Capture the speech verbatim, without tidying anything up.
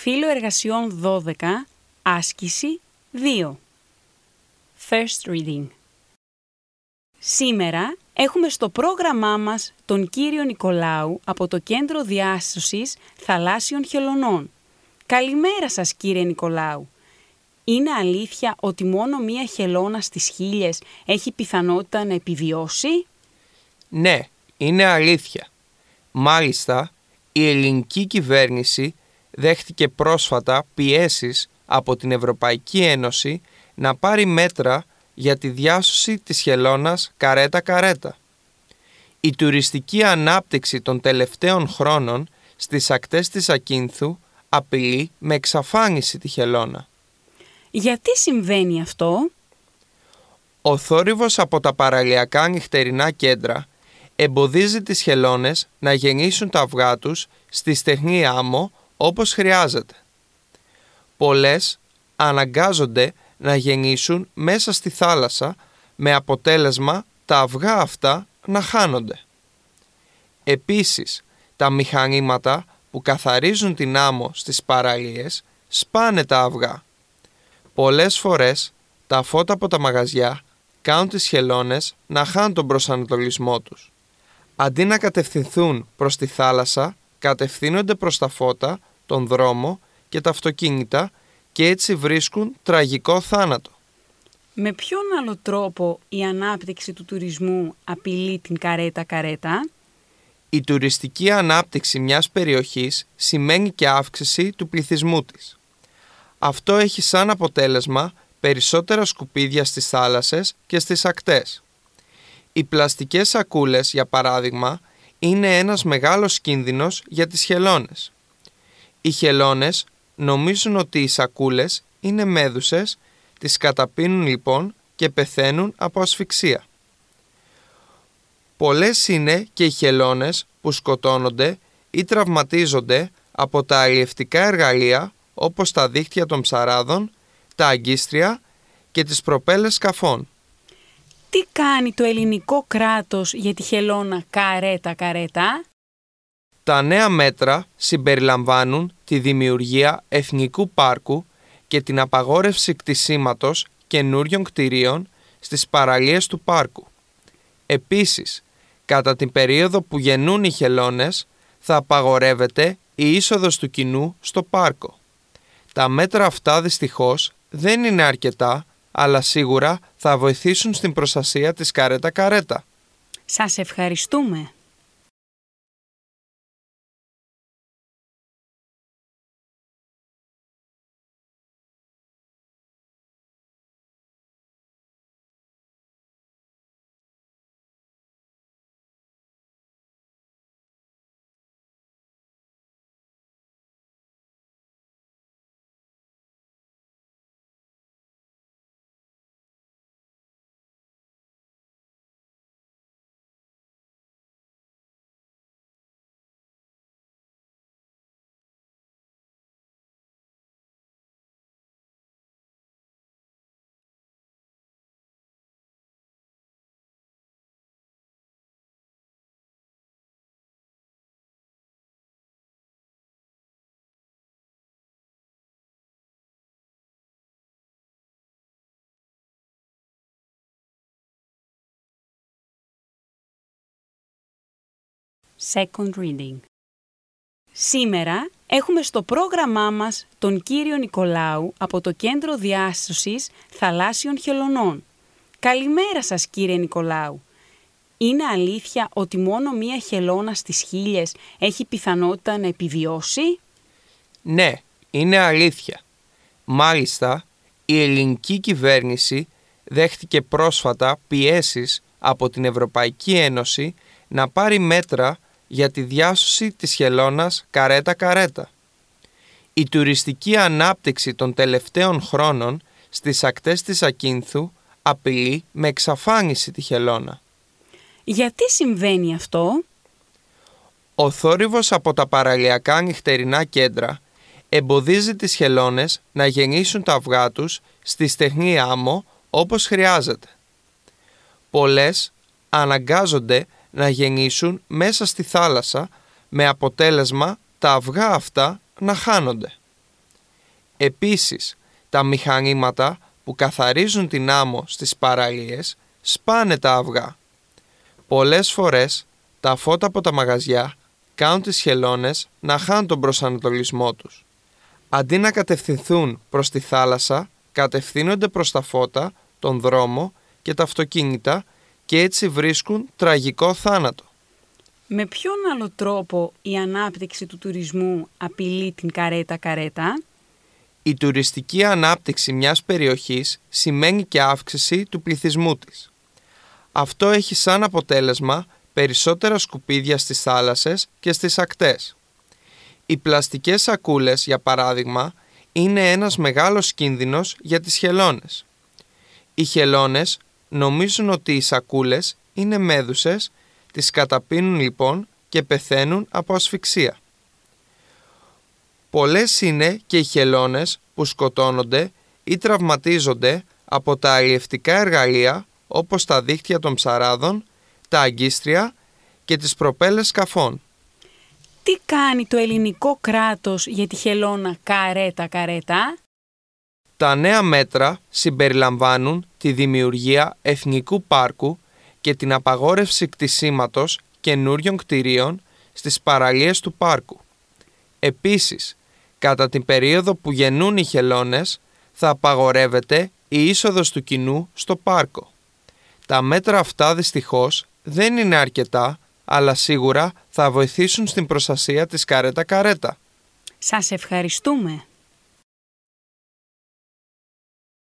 Φύλλο εργασιών δώδεκα, άσκηση δύο. First reading. Σήμερα έχουμε στο πρόγραμμά μας τον κύριο Νικολάου από το Κέντρο Διάσωσης Θαλάσσιων Χελωνών. Καλημέρα σας, κύριε Νικολάου. Είναι αλήθεια ότι μόνο μία χελώνα στις χίλιες έχει πιθανότητα να επιβιώσει? Ναι, είναι αλήθεια. Μάλιστα, η ελληνική κυβέρνηση δέχτηκε πρόσφατα πιέσεις από την Ευρωπαϊκή Ένωση να πάρει μέτρα για τη διάσωση της χελώνας καρέτα-καρέτα. Η τουριστική ανάπτυξη των τελευταίων χρόνων στις ακτές της Ακίνθου απειλεί με εξαφάνιση τη χελώνα. Γιατί συμβαίνει αυτό? Ο θόρυβος από τα παραλιακά νυχτερινά κέντρα εμποδίζει τις χελώνες να γεννήσουν τα αυγά τους στη στεγνή άμμο όπως χρειάζεται. Πολλές αναγκάζονται να γεννήσουν μέσα στη θάλασσα με αποτέλεσμα τα αυγά αυτά να χάνονται. Επίσης, τα μηχανήματα που καθαρίζουν την άμμο στις παραλίες σπάνε τα αυγά. Πολλές φορές τα φώτα από τα μαγαζιά κάνουν τις χελώνες να χάνουν τον προσανατολισμό τους. Αντί να κατευθυνθούν προς τη θάλασσα, κατευθύνονται προς τα φώτα, τον δρόμο και τα αυτοκίνητα και έτσι βρίσκουν τραγικό θάνατο. Με ποιον άλλο τρόπο η ανάπτυξη του τουρισμού απειλεί την καρέτα-καρέτα? Η τουριστική ανάπτυξη μιας περιοχής σημαίνει και αύξηση του πληθυσμού της. Αυτό έχει σαν αποτέλεσμα περισσότερα σκουπίδια στις θάλασσες και στις ακτές. Οι πλαστικές σακούλες, για παράδειγμα, είναι ένας μεγάλος κίνδυνος για τις χελώνες. Οι χελώνες νομίζουν ότι οι σακούλες είναι μέδουσες, τις καταπίνουν λοιπόν και πεθαίνουν από ασφυξία. Πολλές είναι και οι χελώνες που σκοτώνονται ή τραυματίζονται από τα αλλιευτικά εργαλεία όπως τα δίχτυα των ψαράδων, τα αγκίστρια και τις προπέλες σκαφών. Τι κάνει το ελληνικό κράτος για τη χελώνα καρέτα-καρέτα? Τα νέα μέτρα συμπεριλαμβάνουν τη δημιουργία εθνικού πάρκου και την απαγόρευση κτισίματος καινούριων κτηρίων στις παραλίες του πάρκου. Επίσης, κατά την περίοδο που γεννούν οι χελώνες, θα απαγορεύεται η είσοδος του κοινού στο πάρκο. Τα μέτρα αυτά δυστυχώς δεν είναι αρκετά, αλλά σίγουρα θα βοηθήσουν στην προστασία της καρέτα-καρέτα. Σας ευχαριστούμε. Second reading. Σήμερα έχουμε στο πρόγραμμά μας τον κύριο Νικολάου από το Κέντρο Διάσωσης Θαλάσσιων Χελωνών. Καλημέρα σας, κύριε Νικολάου. Είναι αλήθεια ότι μόνο μία χελώνα στις χίλιες έχει πιθανότητα να επιβιώσει? Ναι, είναι αλήθεια. Μάλιστα, η ελληνική κυβέρνηση δέχτηκε πρόσφατα πιέσεις από την Ευρωπαϊκή Ένωση να πάρει μέτρα για τη διάσωση της χελώνας καρέτα-καρέτα. Η τουριστική ανάπτυξη των τελευταίων χρόνων στις ακτές της Ακίνθου απειλεί με εξαφάνιση τη χελώνα. Γιατί συμβαίνει αυτό? Ο θόρυβος από τα παραλιακά νυχτερινά κέντρα εμποδίζει τις χελώνες να γεννήσουν τα αυγά τους στη στεγνή άμμο όπως χρειάζεται. Πολλές αναγκάζονται να γεννήσουν μέσα στη θάλασσα με αποτέλεσμα τα αυγά αυτά να χάνονται. Επίσης, τα μηχανήματα που καθαρίζουν την άμμο στις παραλίες σπάνε τα αυγά. Πολλές φορές τα φώτα από τα μαγαζιά κάνουν τις χελώνες να χάνουν τον προσανατολισμό τους. Αντί να κατευθυνθούν προς τη θάλασσα, κατευθύνονται προς τα φώτα, τον δρόμο και τα αυτοκίνητα και έτσι βρίσκουν τραγικό θάνατο. Με ποιον άλλο τρόπο η ανάπτυξη του τουρισμού απειλεί την καρέτα-καρέτα? Η τουριστική ανάπτυξη μιας περιοχής σημαίνει και αύξηση του πληθυσμού της. Αυτό έχει σαν αποτέλεσμα περισσότερα σκουπίδια στις θάλασσες και στις ακτές. Οι πλαστικές σακούλες, για παράδειγμα, είναι ένας μεγάλος κίνδυνος για τις χελώνες. Οι χελώνες νομίζουν ότι οι σακούλες είναι μέδουσες, τις καταπίνουν λοιπόν και πεθαίνουν από ασφυξία. Πολλές είναι και οι χελώνες που σκοτώνονται ή τραυματίζονται από τα αλλιευτικά εργαλεία όπως τα δίχτυα των ψαράδων, τα αγκίστρια και τις προπέλες σκαφών. Τι κάνει το ελληνικό κράτος για τη χελώνα καρέτα-καρέτα? Τα νέα μέτρα συμπεριλαμβάνουν τη δημιουργία εθνικού πάρκου και την απαγόρευση κτισίματος καινούριων κτηρίων στις παραλίες του πάρκου. Επίσης, κατά την περίοδο που γεννούν οι χελώνες, θα απαγορεύεται η είσοδος του κοινού στο πάρκο. Τα μέτρα αυτά δυστυχώς δεν είναι αρκετά, αλλά σίγουρα θα βοηθήσουν στην προστασία της καρέτα-καρέτα. Σας ευχαριστούμε.